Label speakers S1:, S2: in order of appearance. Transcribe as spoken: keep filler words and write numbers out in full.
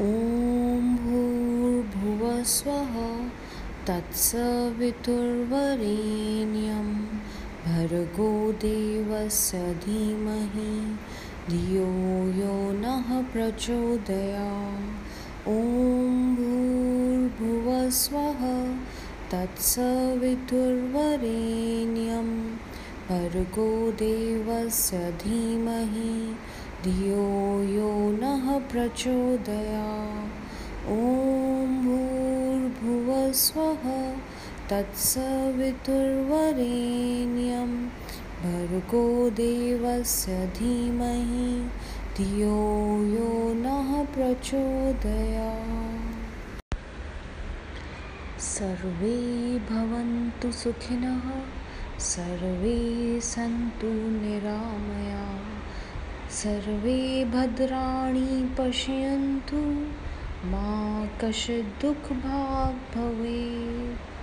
S1: ॐ भूर्भुवः स्वः तत्सवितुर्वरेण्यं भर्गो देवस्य धीमहि धियो यो नः प्रचोदयात्। ॐ भूर्भुवः स्वः तत्सवितुर्वरेण्यं भर्गो देवस्य धीमहि धियो यो नः प्रचोदयात्। ॐ भूर्भुवः स्वः तत्सवितुर्वरेण्यं भर्गो देवस्य धीमहि धियो यो नः प्रचोदयात्। सर्वे भवन्तु सुखिनः, सर्वे सन्तु निरामयाः, सर्वे भद्राणि पश्यन्तु मा कश्चित् दुःखभाग् भवेत्।